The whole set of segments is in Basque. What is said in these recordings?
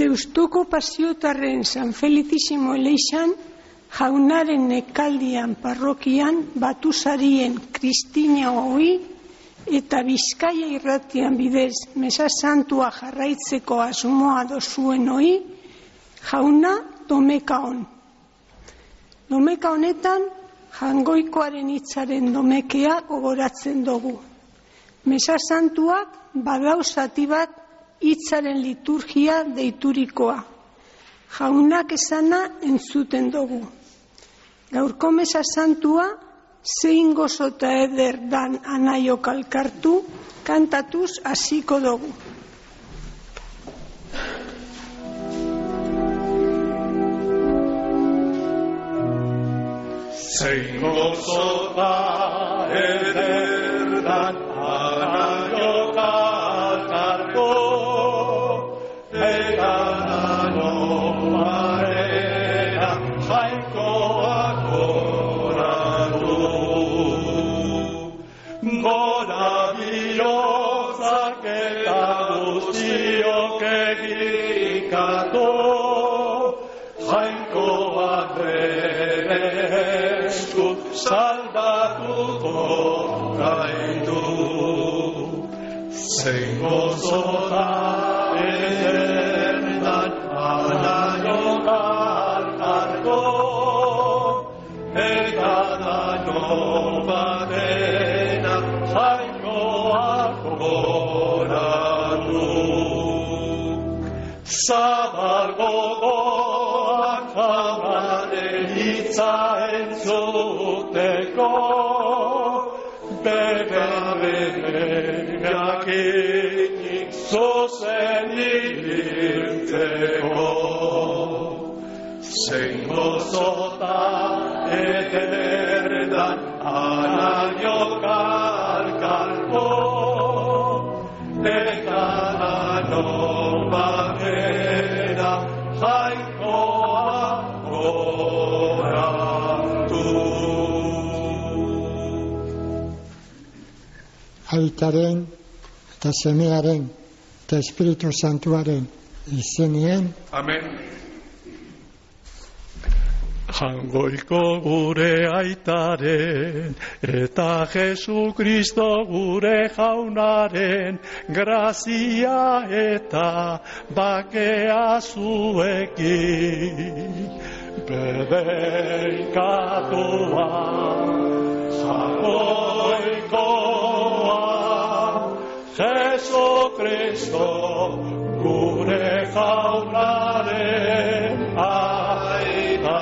Deustuko Pasiotarren San Felicísimo Eleixan, Jaunaren Ekaldian parrokian Batusarien Kristina Hoi eta Bizkaia irratian bidez Mesa Santua jarraitzeko asmoa dozuen hoi, jauna domeka hon. Domeka honetan, Jangoikoaren hitzaren domekea gogoratzen dugu. Mesa Santuak badau zati bat hitzaren liturgia deiturikoa. Jaunak esana entzuten dugu. Gaurko Mesa Santua, zein gozota eder dan anaiok alkartu, kantatuz hasiko dugu. Zein gozota eder dan anaiok alkartu, eta nanoarena jainkoak goratu. Gora bihotzak eta guztiok egikatu, jainkoak bere esku salbatuko gaitu. Zein gozota ederdan anaiok alkartu, eta dano batena jainkoak goratu. Zabal gogoak jaunaren hitza entzuteko, bebereak zuzen ibiltzeko. Zein gozota ederdan anaiok alkartu, eta dano batera jainkoak goratu. Aitaren eta semearen eta Espiritu Santuaren izenien. Amen. Jangoiko gure aitaren eta Jesukristo gure jaunaren grazia eta bakea zuekin. Bedeikatua Jangoikoa Jesukristo gure jaunaren aita.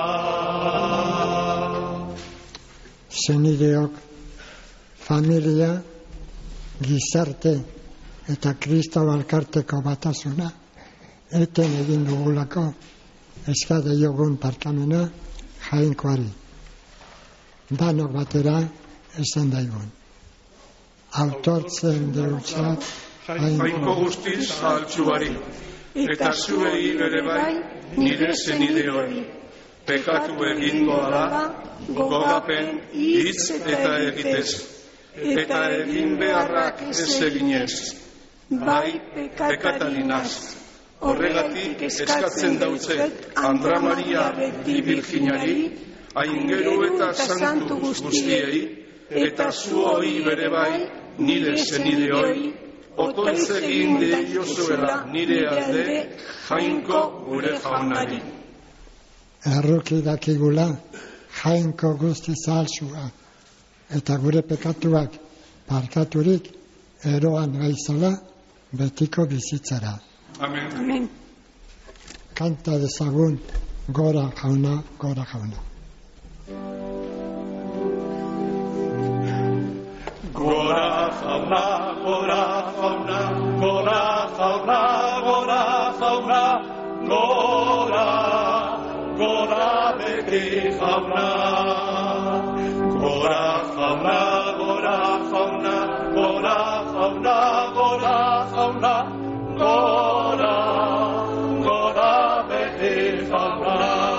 Senideok, familia, gizarte eta Kristo alkarteko batasuna eten egin dugulako eskade jogun parkamena jainkoari. Danok batera esan daigun. Autortzen deutzat jainko guztiz altsuari, eta zuei bere bai nire senideoi. Pekatu egingo da, gogapen, hitz eta egitez, eta egin beharrak ez eginez, bai pekatarinaz. Horregatik eskatzen dautzet Andra Maria beti Virginari, aingero eta santu guztiei, eta zuoi bere bai nire senideoi, otoitz egin deiozuela nire alde jainko gure jaunari. Erruki dakigula jainko guzti zalsua eta gure pekatuak parkaturik eroan gaizala betiko bizitzara. Amen. Amen. Kanta dezagun gora jauna, gora jauna. Gora jauna, gora jauna, gora jauna, gora jauna, gora, gora beti jauna. Gora jauna, gora jauna, gora jauna, gora jauna, gora, gora beti jauna.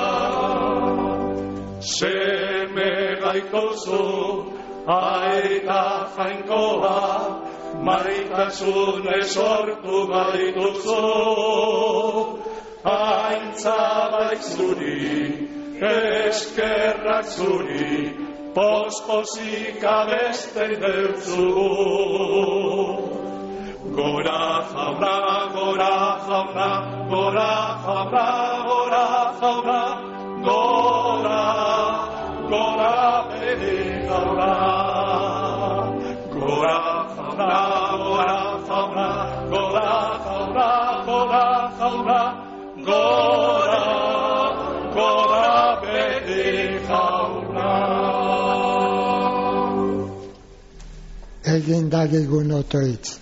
Seme gaituzu aita jainkoa, maitasunez sortu gaituzu, aintzabaik zuri, eskerrak zuri, pospozik abesten deutzugu. Gora jauna, gora jauna, gora jauna, gora jauna, gora, gora bere jauna. Gora jauna, gora jauna, gora jauna, gora jauna, gora, gora bere jauna. Egin dagigun otoitz.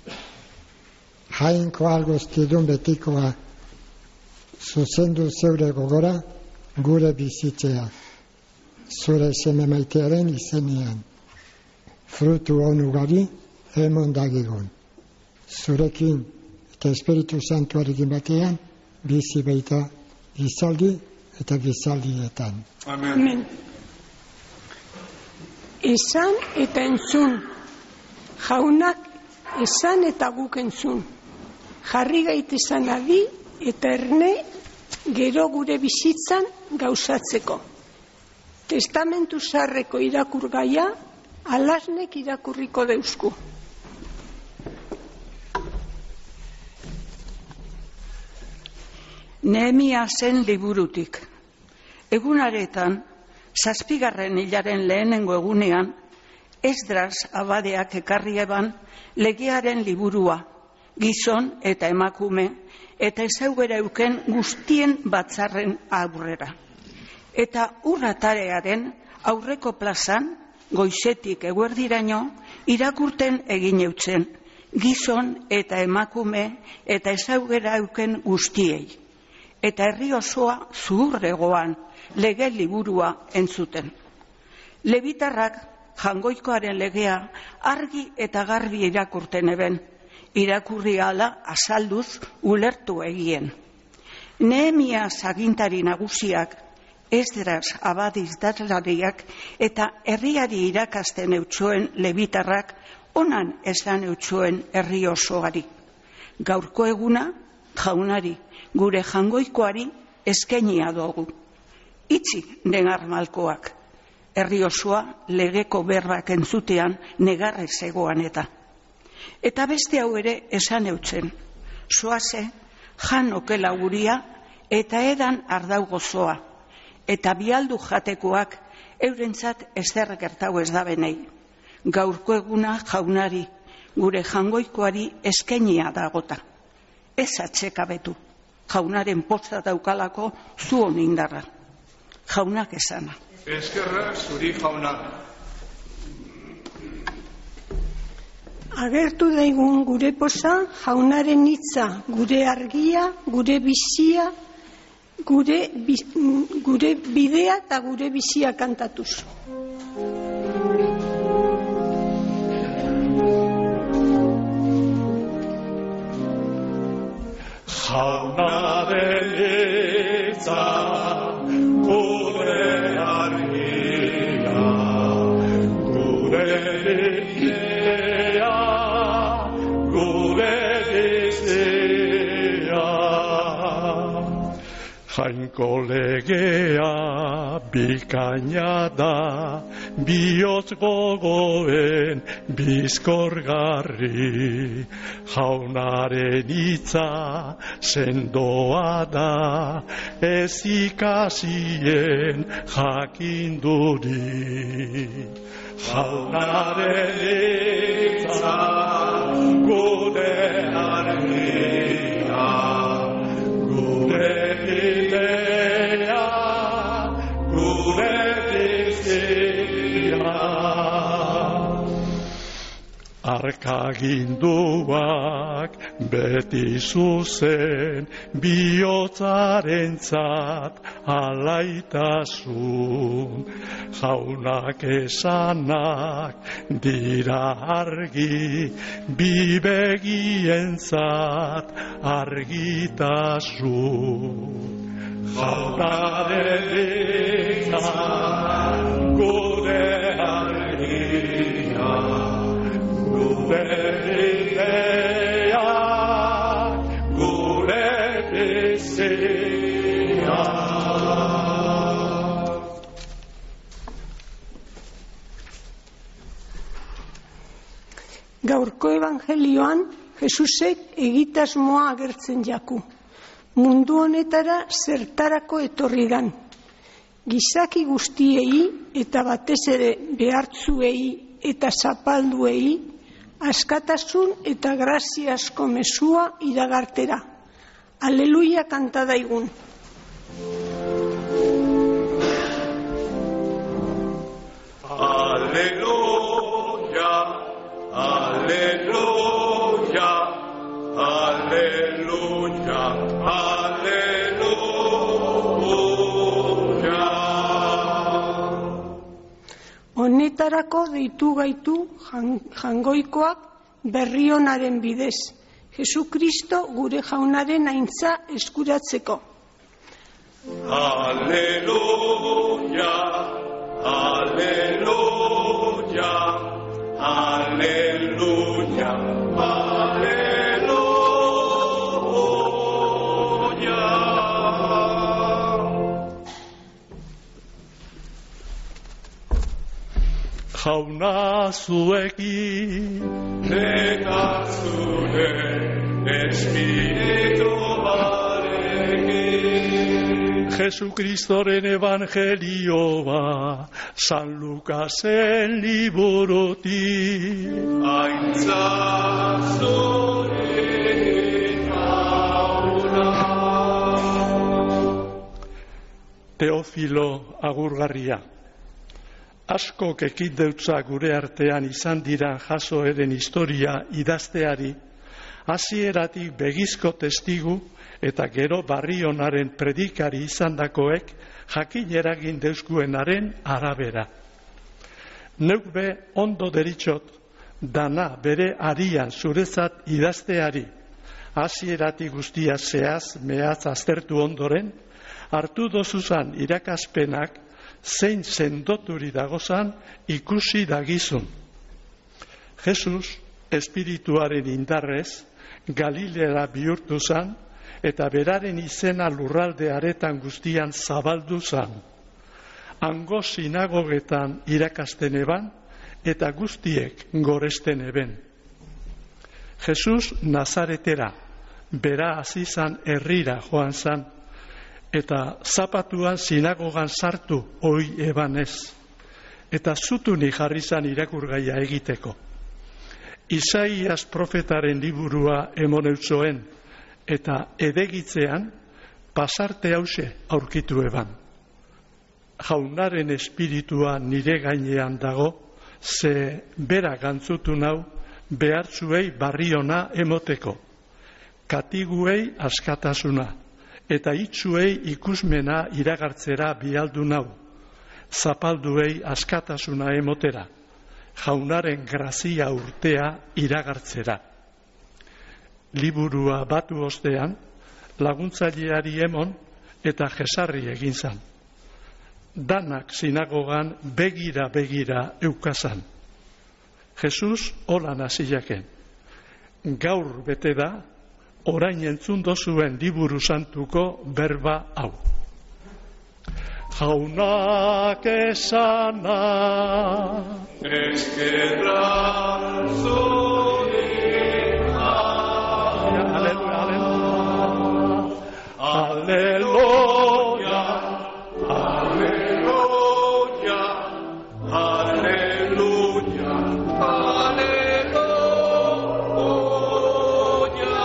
Jainkoa guztidun betikoa, zuzendu zeure gogora, gure bizitzea, zure seme maitearen izenean. Frutu on ugari, emon dagigun. Zurekin eta Espiritu Santuarekin batean, bizi baita gizaldi eta gizaldietan. Amen. Esan eta entzun, jaunak esan eta guk entzun. Jarri gaitezen adi eta erne gero gure bizitzan gauzatzeko. Testamentu zaharreko irakurgaia alasnek irakurriko deusku. Nehemiasen liburutik. Egunaretan, 7. hilaren lehenengo egunean, Esdras abadeak ekarri eban legearen liburua, gizon eta emakume, eta ezaugera euken guztien batzarren aurrera. Eta urratarearen aurreko plazan, goizetik eguerdiraino, irakurten egin eutzen, gizon eta emakume eta ezaugera euken guztiei. Eta herri osoa zuhurregoan lege liburua entzuten. Levitarrak jangoikoaren legea argi eta garbi irakurten eben, irakurri ala azalduz ulertu egien. Nehemia agintari nagusiak, Esdras abadizdatlariak eta herriari irakasten eutxoen levitarrak onan esan eutxoen herri osoari. Gaurko eguna, jaunari, gure jangoikoari eskainia dugu. Itzi negar malkoak. Herri osoa legeko berbak entzutean negarrez egoan eta. Eta beste hau ere esan eutzen. Zoaze, jan okela guria eta edan ardau gozoa. Eta bialdu jatekoak eurentzat ezer gertau ez da benei. Gaurko eguna jaunari, gure jangoikoari eskainia dagota. Ez atsekabetu, jaunaren posta daukalako zuon indarra. Jaunak esana. Eskerrak zuri jauna. Agertu daigun gure poza, jaunaren hitza, gure argia, gure bizia, gure bidea eta gure bizia kantatuz. Jaunaren hitza, gure argia, gure bidea, gure bizia. Jainko legea bikaina da, bihotz gogoen bizkorgarri. Jaunaren hitza sendoa da, ez ikasien jakinduri. Jaunaren hitza gure argia, gure bidea, gure bizia. Arkaginduak beti zuzen, bihotzarentzat alaitasun. Jaunak esanak dira argi, bibegientzat argitasun. Jaunaren hitza, gure argia, gure bidea, gure bizia. Gaurko evangelioan Jesusek egitasmoa agertzen jaku. Mundu honetara zertarako etorri dan. Gizaki guztiei eta batez ere behartzuei eta zapalduei askatasun eta graziasko mezua iragartera. Aleluia kanta daigun. Aleluia, aleluia, aleluia, aleluia. Honetarako deitu gaitu jangoikoak berrionaren bidez. Jesukristo gure jaunaren aintza eskuratzeko. Aleluia, aleluia, aleluia, aleluia. Jauna zuekin eta zure espiritu barekin. Jesukristoren evangelioa San Lukasen liburutik. Aintza zure jauna. Teofilo agurgarria. Asko ekit deutza gure artean izan dira jaso eren historia idazteari, hasieratik begizko testigu eta gero Barrionaren predikari izandakoek jakin eragin deuskuenaren arabera. Neuk be ondo deritzot, dana bere arian zurezat idazteari, hasieratik guztia zehaz mehaz aztertu ondoren, hartu dozuzan irakaspenak zein sendoturi dagozan ikusi dagizun. Jesus, espirituaren indarrez, Galilera bihurtu zan, eta beraren izena lurralde aretan guztian zabaldu zan. Hango sinagogetan irakasten eban, eta guztiek goresten eben. Jesus Nazaretera, bera hasi zan herrira joan zan, eta zapatuan sinagogan sartu oi ebanez, eta zutuni jarri zan irakurgaia egiteko. Isaias profetaren liburua emoneuzoen, eta edegitzean pasarte hause aurkitu eban. Jaunaren espiritua nire gainean dago, ze bera gantzutu nau behartzuei Barriona emoteko, katiguei askatasuna, eta itzuei ikusmena iragartzera bialdu nau, zapalduei askatasuna emotera, jaunaren grazia urtea iragartzera. Liburua batu ostean, laguntzaileari emon eta jesarri egin zan. Danak sinagogan begira eukazan. Jesus holan hasiaken. Gaur bete da, orain entzun dozuen liburu santuko berba hau. Jaunak esana eskerra zure aleluia, aleluia, aleluia, aleluia, aleluia.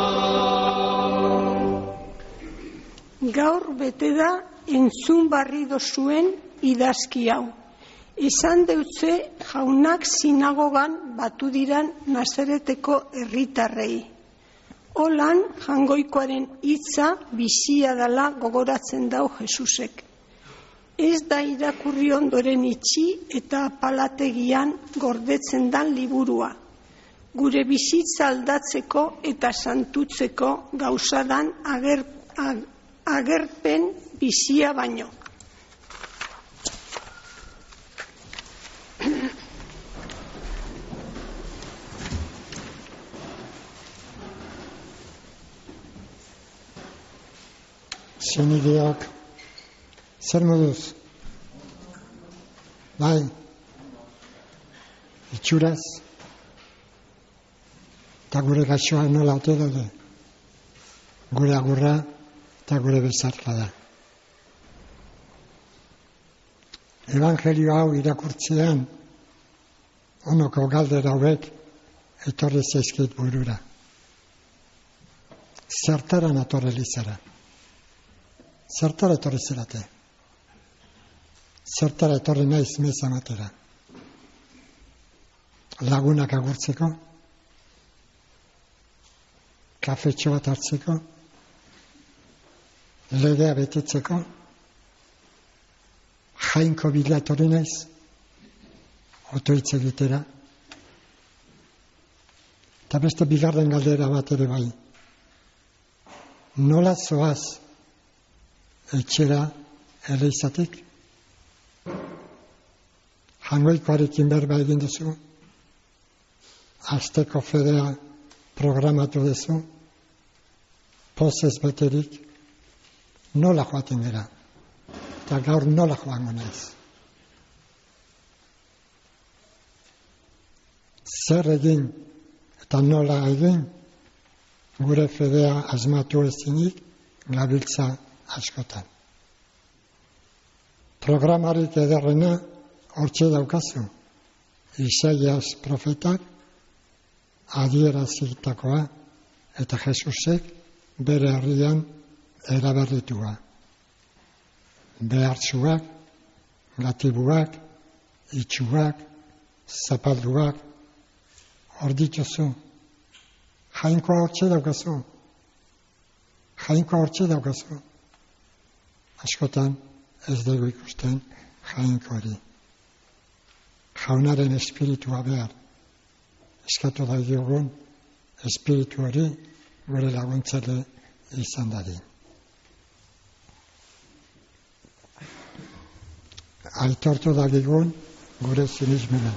Gaur bete da entzun barri dozuen idazki hau. Esan deutze jaunak sinagogan batu diran Nazareteko herritarrei. Holan jangoikoaren hitza bizia dela gogoratzen dau Jesusek. Ez da irakurri ondoren itxi eta apalategian gordetzen dan liburua. Gure bizitza aldatzeko eta santutzeko gauzadan agerpen bizia baino. Senideak, zer moduz? Bai, itxuraz, eta gure gaixoak nola ote daude. Gure agurra eta gure bezarka da. Evangelio hau irakurtzean, onoko galdera hauek etorri zaizkit burura. Zertara nator Elizara? Zertara etorri zerate? Zertara etorri naiz meza matera? Lagunak agurtzeko? Kafetxo bat hartzeko? Legea betetzeko? Jainko bila etorri naiz? Otoitz egitera? Eta beste bigarren galdera bat ere bai. Nola zoaz etxera Elizatik? Jangoikoarekin berba egin duzu? Asteko fedea programatu duzu? Pozez beterik? Nola joaten gara? Eta gaur nola joango naiz? Zer egin eta nola egin? Gure fedea asmatu ezinik gabiltza askotan. Programarik ederrena hortxe daukazu. Isaias profetak adierazitakoa eta Jesusek bere herrian eraberritua. Behartsuak, gatibuak, itxuak, zapalduak, hor dituzu. Jainkoa hortxe daukazu. Jainkoa hortxe daukazu. Askotan ez dugu ikusten jainko hori. Jaunaren espiritua behar. Eskatu da diogun espiritu hori gure laguntzale izan dadin. Aitortu da digun gure sinismena.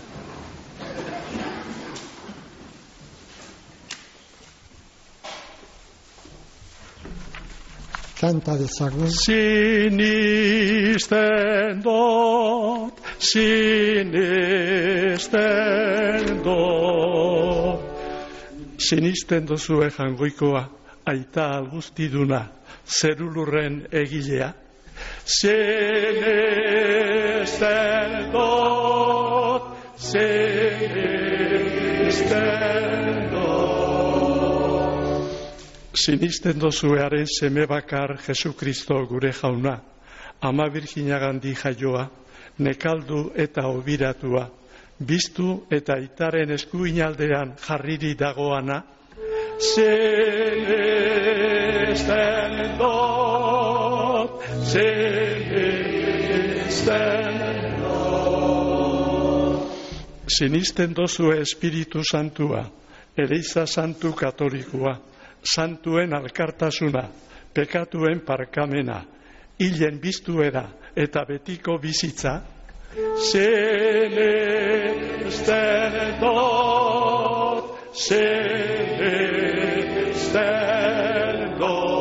Kanta dezagun. Sinisten dut, sinisten dut. Sinisten dozue jangoikoa, aita algustiduna, zerulurren egilea. Sinisten dut, sinisten dut. Sinisten dozuearen seme bakar Jesukristo gure jauna, Ama Birjinagandi jaioa, nekaldu eta obiratua, biztu eta aitaren eskuinaldean jarriri dagoana, sinisten dut, sinisten dut. Sinisten dozue Espiritu Santua, Eliza Santu Katolikoa, santuen alkartasuna, pekatuen parkamena, hilen biztuera eta betiko bizitza, sinisten dut, sinisten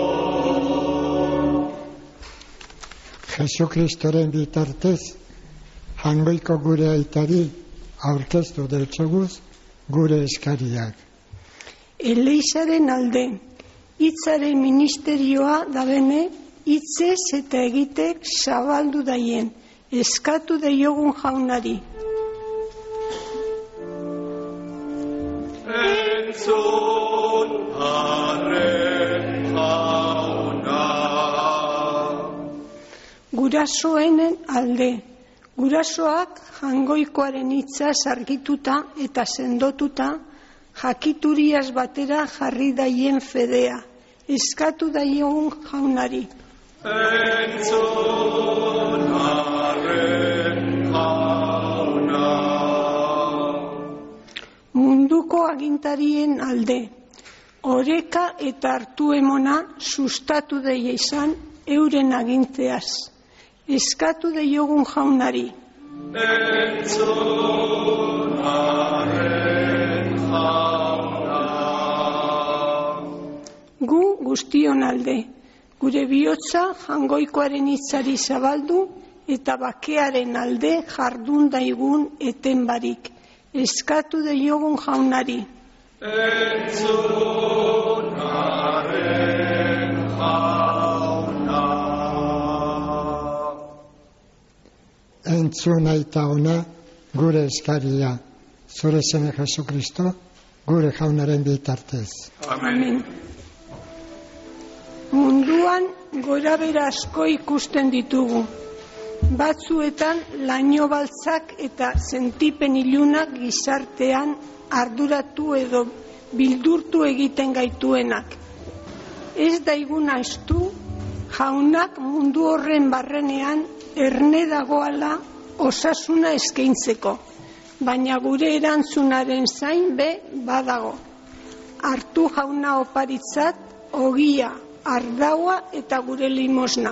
dut. Jesukristoren bitartez, jangoiko gure aitari aurkeztu deltsoguz gure eskariak. Elizaren alde, hitzaren ministerioa da bene, hitzez eta egitek zabaldu daien, eskatu daiogun jaunari. Entzun arren jauna. Gurasoen alde, gurasoak jangoikoaren hitza argituta eta sendotuta, jakituriaz batera jarri daien fedea, eskatu daiogun jaunari. Entzun arren jauna. Munduko agintarien alde, oreka eta hartu emona sustatu daia izan euren agintzeaz, eskatu daiogun jaunari. Entzun arren jauna. Gu guztion alde, gure bihotza jangoikoaren hitzari zabaldu eta bakearen alde jardun daigun eten barik, eskatu daiogun jaunari. entzunaren jauna. Entzun aita ona gure eskaria, zure seme Jesu Kristo, gure jaunaren bitartez. Amen. Munduan gorabehera asko ikusten ditugu. Batzuetan laino baltzak eta sentipen ilunak gizartean arduratu edo bildurtu egiten gaituenak. Ez daigun ahaztu, jaunak mundu horren barrenean erne dagoala osasuna eskaintzeko, baina gure erantzunaren zain be badago. Hartu jauna oparitzat, ogia, ardaua eta gure limosna.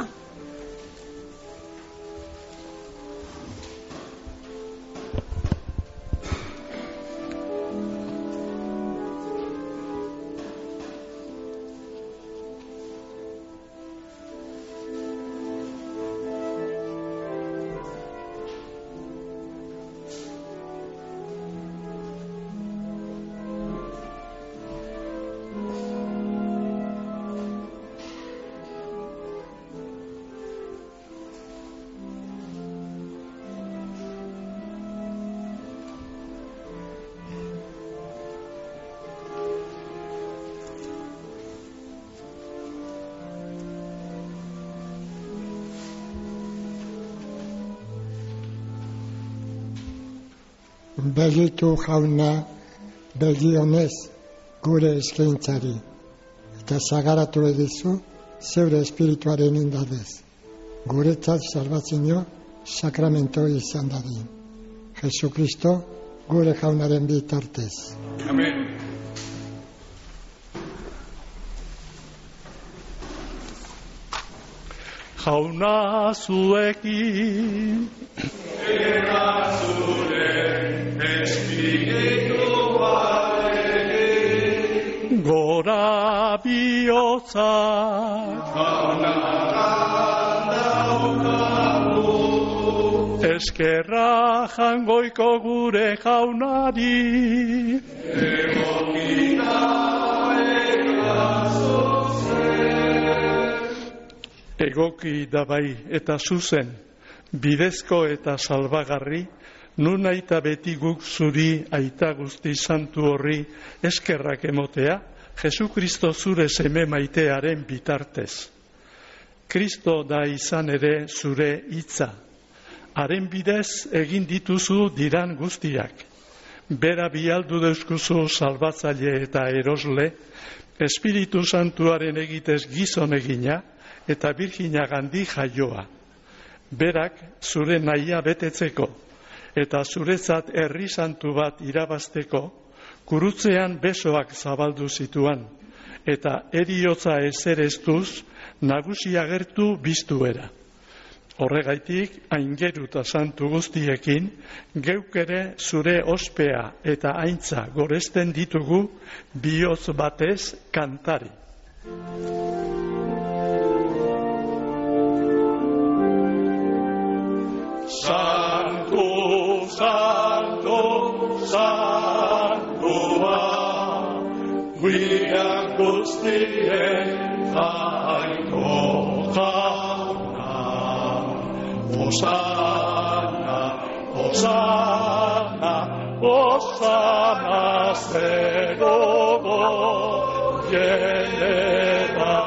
Begitu jauna, begionez gure eskaintzari, eta zagaratu edizu zeure espirituaren indadez. Guretzat salbatzino sakramento izan dadin. Jesu Kristo, gure jaunaren bitartez. Amen. Jauna zuekin, Era zure espirituarekin, gora bihotzak, jaunaran daukagu, eskerra jangoiko gure jaunari. egokita Egoki da bai eta zuzen, bidezko eta salbagarri, nun aita beti guk zuri aita guzti santu horri eskerrak emotea, Jesu Kristo zure seme maitearen bitartez. Kristo da izan ere zure hitza. Haren bidez egin dituzu diran guztiak. Bera bialdu deuskuzu salbatzaile eta erosle, Espiritu Santuaren egitez gizon egina, eta Birjina gandi jaioa. Berak zure nahia betetzeko eta zuretzat herri santu bat irabazteko kurutzean besoak zabaldu zituan eta eriotza ezereztuz nagusi agertu biztuera. Horregaitik aingeru eta santu guztiekin geuk ere zure ospea eta aintza goresten ditugu bihotz batez kantari. Santo, Santo, Santua, guiak guztien jainko jauna. Osana, Osana, Osana zegogo jenera.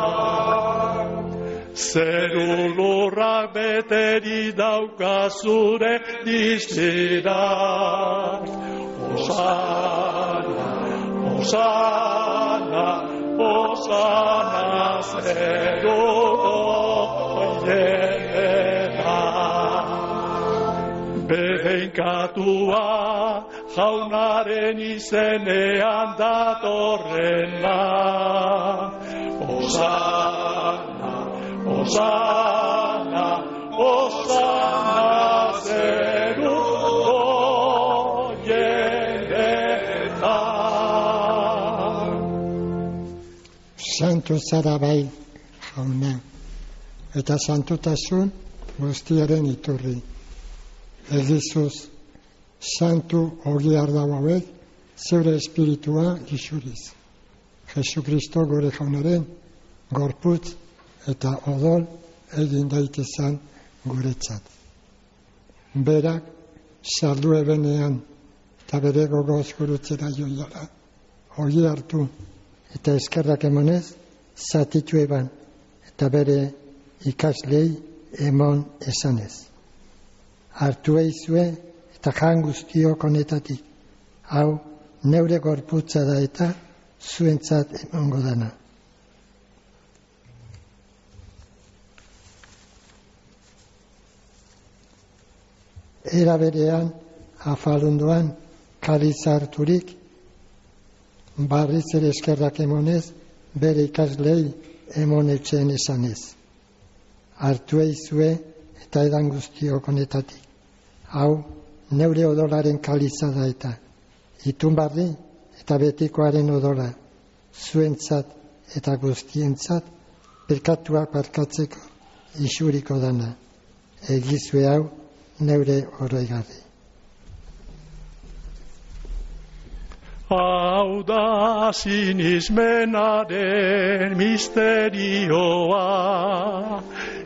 Zeru lurrak beteri dauka zure dizirak. Osana, Osana, Osana zeruko jenera. Behenkatua jaunaren izenean datorrena. Osana, Osana, Osana zeruko jenetan. Santu zara bai, jauna, eta santutasun guztiaren iturri. Egizuz, santu ogi ardau hauek zeure espiritua isuriz. Jesukristo gure jaunaren gorputz eta odol egin daitezan guretzat. Berak saldu ebenean eta bere gogoz gurutzera joiara. Ogi hartu eta eskerrak emanez zatitu eban eta bere ikaslei emon esanez. Hartu eizue eta jan guztiok honetatik. Hau neure gorputza da eta zuentzat emango dana. Era berean, afalundoan, kaliz harturik, barriz ere eskerrak emonez, bere ikaslei emon etxeen esanez. Hartu eizue eta edan guztiok honetatik. Hau, neure odolaren kaliza da eta. Itun barri eta betikoaren odola, zuentzat eta guztientzat, perkatuak barkatzeko isuriko dana. Egizue hau, neure oroigarri. Hau da sinismenaren misterioa,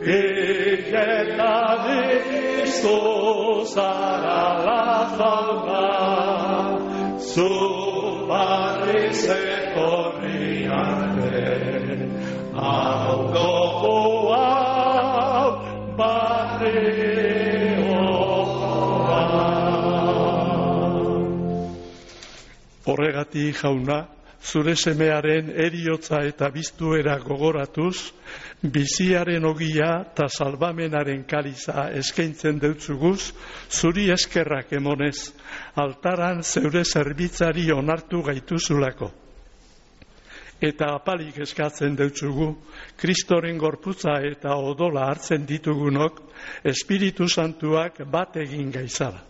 eta Kristo zara la jauna, zu barriz etorriaren, hau dugu hau barri. Horregatik, jauna, zure semearen eriotza eta biztuera gogoratuz, biziaren ogia eta salbamenaren kaliza eskaintzen deutzuguz, zuri eskerrak emonez, altaran zeure zerbitzari onartu gaituzulako. Eta apalik eskatzen deutzugu, Kristoren gorputza eta odola hartzen ditugunok, Espiritu Santuak bat egin gaizala.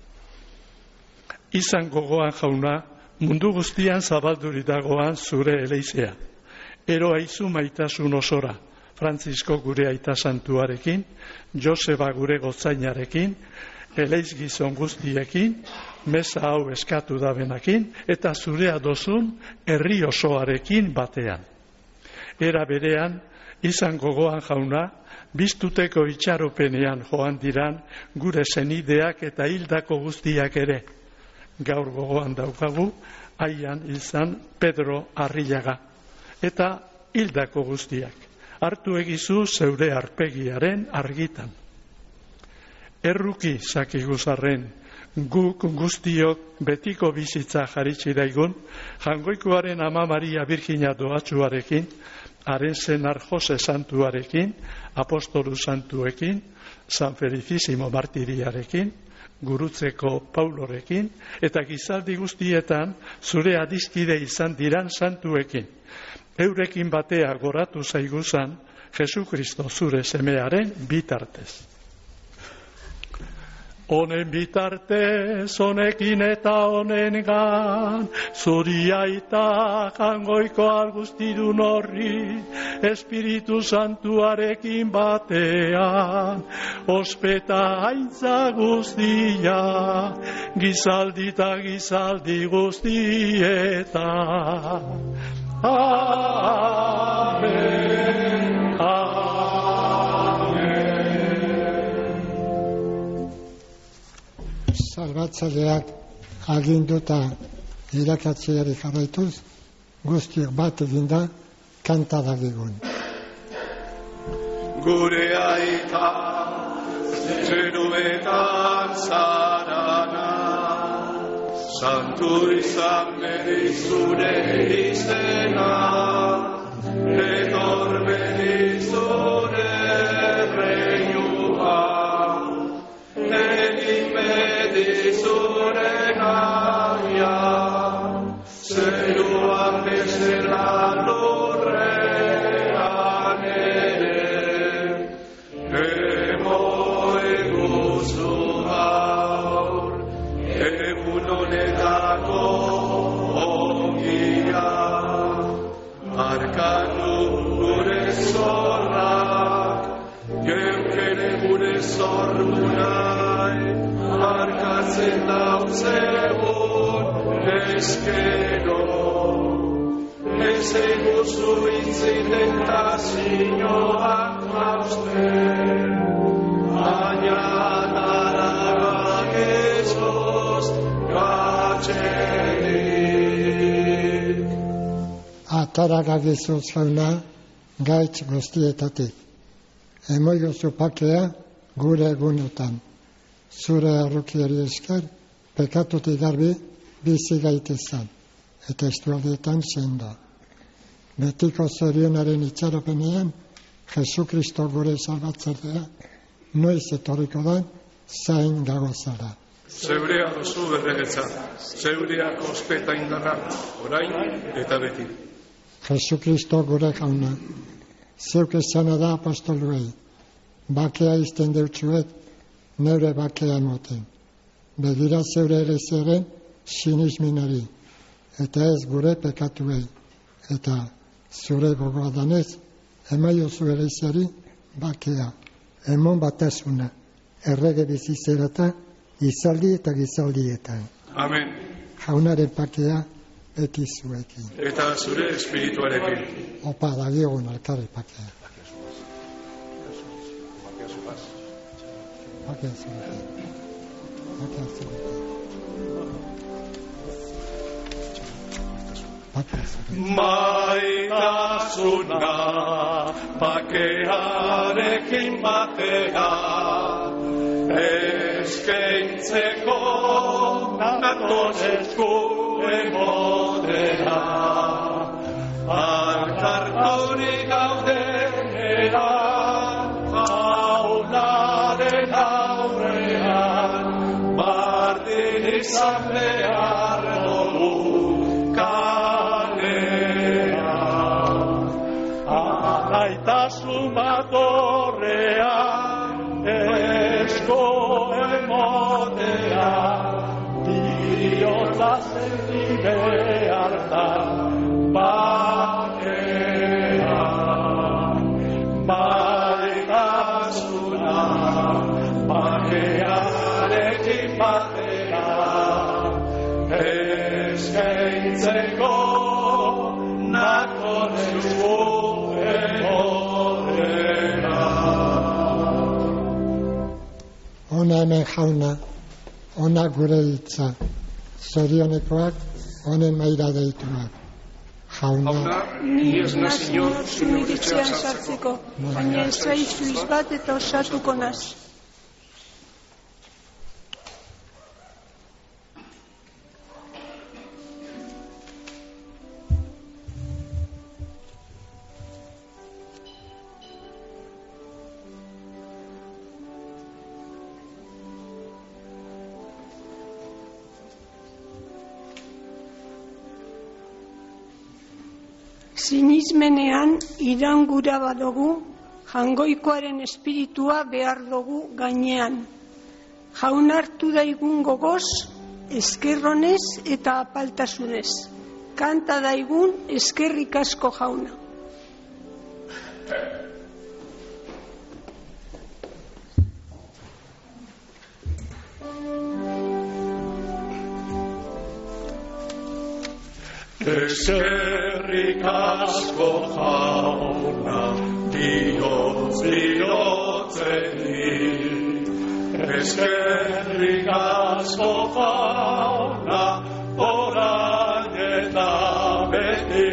Izan gogoan, jauna, mundu guztian zabalduri dagoan zure eleizea. Ero aizu maitasun osora, Frantzisko gure aita santuarekin, Joseba gure gotzainarekin, eleiz gizon guztiekin, meza hau eskatu dabenakin, eta zurea dozun herri osoarekin batean. Era berean, izan gogoan, jauna, biztuteko itxaropenean joan diran gure senideak eta hildako guztiak ere. Gaur gogoan daukagu, haian izan Pedro Arrillaga, eta hildako guztiak. Hartu egizu zeure arpegiaren argitan. Erruki sakiguzarren, guk guztiok betiko bizitza jaritsi daigun, Jangoikoaren Ama Maria Birjina doatsuarekin, haren senar Jose santuarekin, apostolu santuekin, San Felicísimo martiriarekin, Gurutzeko Paulorekin, eta gizaldi guztietan zure adiskide izan diran santuekin. Eurekin batea goratu zaiguzan, Jesukristo zure semearen bitartez. Honen bitartez, honekin eta honengan, zuri aita Jangoiko algustidun horri, Espiritu Santuarekin batean, ospeta haintza guztia, gizaldi eta gizaldi guztietan. Amen. Salbatzaileak aginduta irakatzeari jarraituz, guztiak bat eginda kanta dagigun. Gure aita, zeruetan zarana, santu izan medizure izena, etor medizure reinua, egin medizure naia, zeruan bezala lurrean ere, emo eguzu gaur, egun honetako ongia, arkatu gure zorrak, geukere gure zorgunai, arkatzen dautzegun, ezkero, ez eguzu intziten tazioak mausten, baina naragak ezoz gatxerik. Ataragak ezoz jauna gaitz guztietatik. Emoiozu pakea gure egunotan. Zure errukiari esker, pekatutik garbi bizi gaitezan, eta estualdietan zein da. Betiko zorionaren itxaropenean, Jesu Kristo gure salbatzailea, noiz etorriko da, zain gagozara. Zeurea dozu berregetza, zeureak ospeta indarra, orain eta beti. Jesu Kristo gure jauna, zeuk esana da apostoluei, bakea izten deutsuet, neure bakea emoten. Begira zeure ereziaren sinisminari, eta ez gure pekatuei, eta zure gogoa danez, emaiozu ereziari bakea, emon batasuna, errege bizizerata, izaldi eta gizaldietan. Amen. Jaunaren pakea beti zuekin. Eta zure espirituarekin. Opa dagiogun alkarri pakea. Bakea zuekin. Bakea zuekin. Bakea zuekin. Maitasuna bakearekin batera, eskaintzeko nator esku emotera, alkarturik gaudenera, jaunaren aurrean, bardin izan behar dugu kalean. Alaitasun bat horrean, esko emotea, bihotza zenti behar da, bakea. Maitasuna, bakearekin batera, eskaintzeko nakon esku emotera. Ona hemen jauna, ona gure hitza, zorionekoak, honen maira deituak. Jauna, Ni ez naz inor zure iritzean sartzeko, baina ez zaizu izbat eta osatuko naz. Sinismenean irangura badugu, jangoikoaren espiritua behar dugu gainean. Jaun hartu daigun gogoz, eskerronez eta apaltasunez. Kanta daigun eskerrik asko jauna. Eskerrik asko jauna, bihotz bihotzetik. Eskerrik asko jauna, orain eta beti.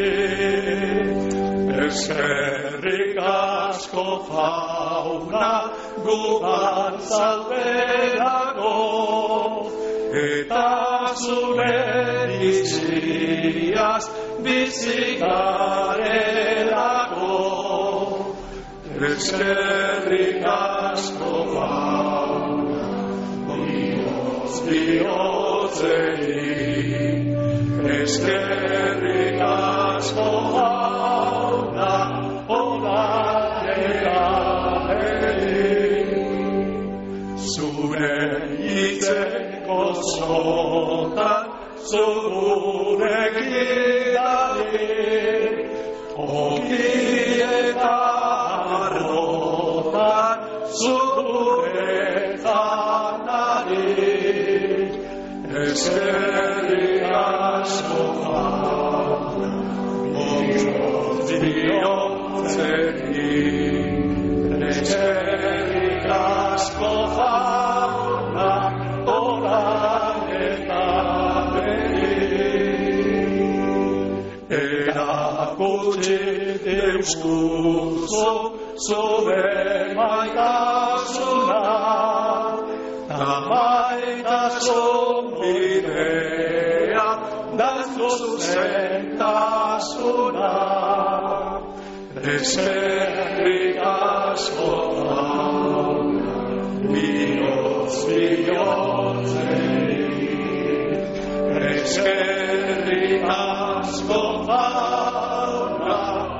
Eskerrik asko jauna, gugan salberago, eta zure itxiaz bizigarelago. Eskerrik asko jauna, bihotz bihotzetik. Eskerrik asko jauna, orain eta beti. Zure hitzeko zotan, zure gidari, oki eta arrotan, zure zanari. Eskerrik asko gutxi deuskuzu zure maitasuna, ta maitasun bidea da zuzentasuna. Eskerrik asko eskerrik asko Jauna,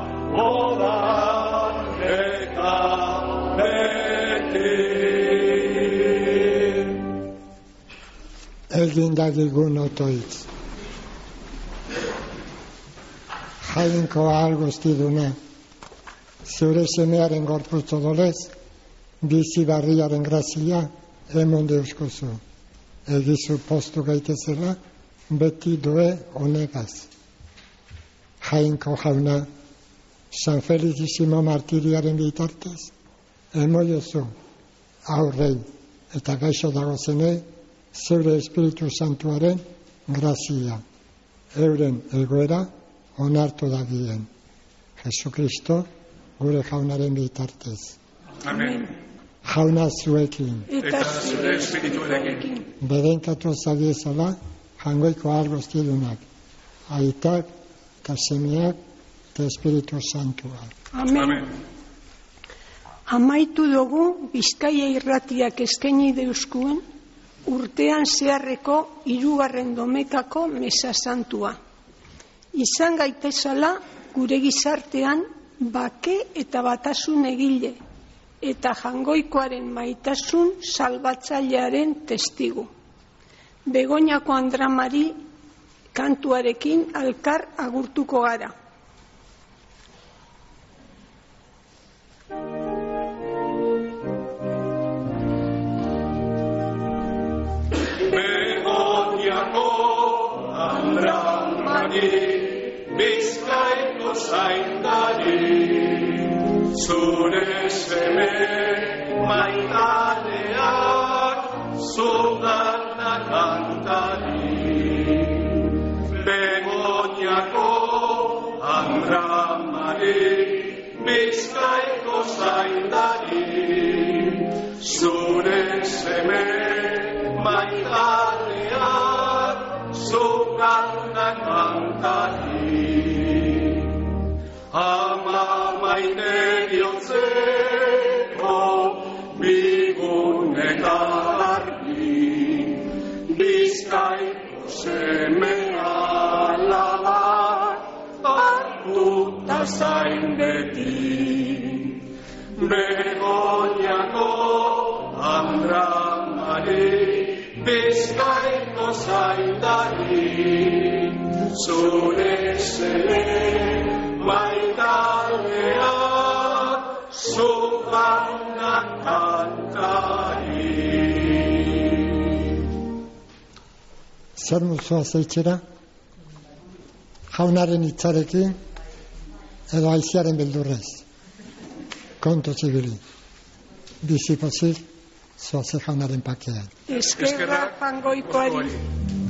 odan eta beti. Egin dagigun otoitz. Jainko ahal guztiduna, zure semearen gorputz odolez, bizi barriaren grazia emon deuskuzu. Egizu postu gaitezela, beti doe honegaz. Jainko Jauna, San Felicissimo martiriaren bitartez, emoiozu aurrei eta gaixo dagozenei zeure Espiritu Santuaren grazia. Euren egoera onartu dagien. Jesukristo gure Jaunaren bitartez. Amen. Jauna zuekin. Eta zure espirituarekin. Berenkatu zagiezala jangoiko ahal guztidunak. Aitak eta semeak eta Espiritu Santua. Amen. Amaitu dugu Bizkaia irratiak eskaini deuskuen urtean zeharreko 3. domekako mesa santua. Izan gaitezala gure gizartean bake eta batasun egile eta jangoikoaren maitasun salbatzailearen testigu. Begoñako Andramari kantuarekin alkar agurtuko gara. Begoñako Andramari, Bizkaiko zaindari, zure seme maitaleak zugana kantari. Begoñako Andramari, Bizkaiko zaindari, zure seme maitaleak zugana kantari. Ama maite bihurtzeko bigun eta argi, Bizkaiko seme alabak hartuta zain beti. Begoñako Andramari, Bizkaiko zaindari, zure seme maitaleak zugana kantari. Zer muzua zeitzera? Jaunaren hitzarekin edo aiziaren beldurrez. Kontu zibili. Bizi pozik, zoaze Jaunaren pakean. Eskerrak jangoikoari.